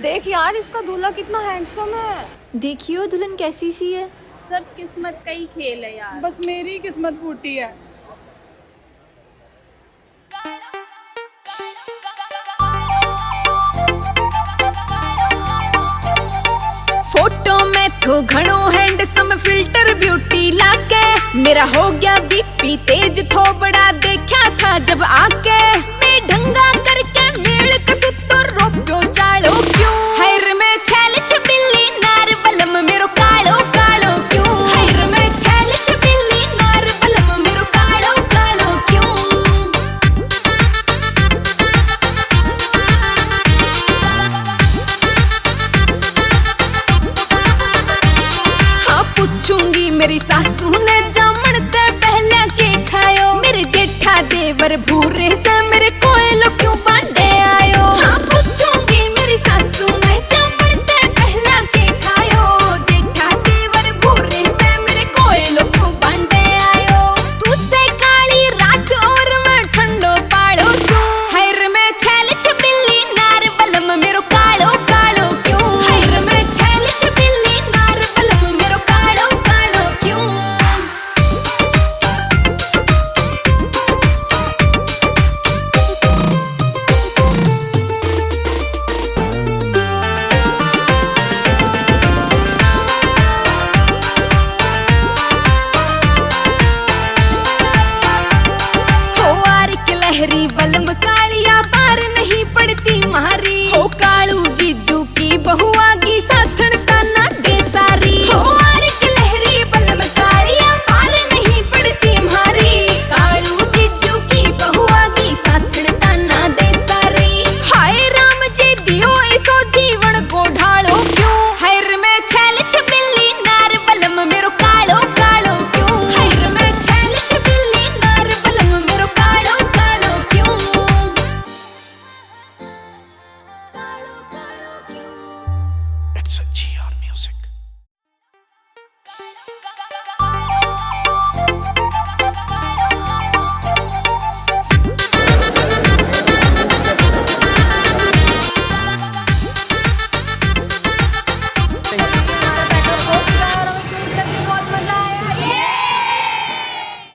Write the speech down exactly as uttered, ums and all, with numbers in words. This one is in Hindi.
देख यार, इसका दूल्हा कितना हैंडसम है। देखियो दुल्हन कैसी सी है। सब किस्मत का ही खेल है यार। बस मेरी किस्मत फूटी है। फोटो में तो घणो हैंडसम फिल्टर ब्यूटी लाके मेरा हो गया बीपी तेज थोबड़ा देखा था जब आके मैं ढंगा करके मेल कसुतो रोप्यो चालो क्यों हैर में छैल छबिल्ली नार बलम मेरो कालो कालो क्यों हैर में छैल छबिल्ली नार बलम मेरो कालो कालो क्यों। पूछूंगी मेरी सासू ने जामन ते पहले के खायो मेरे जेठा देवर भूरे से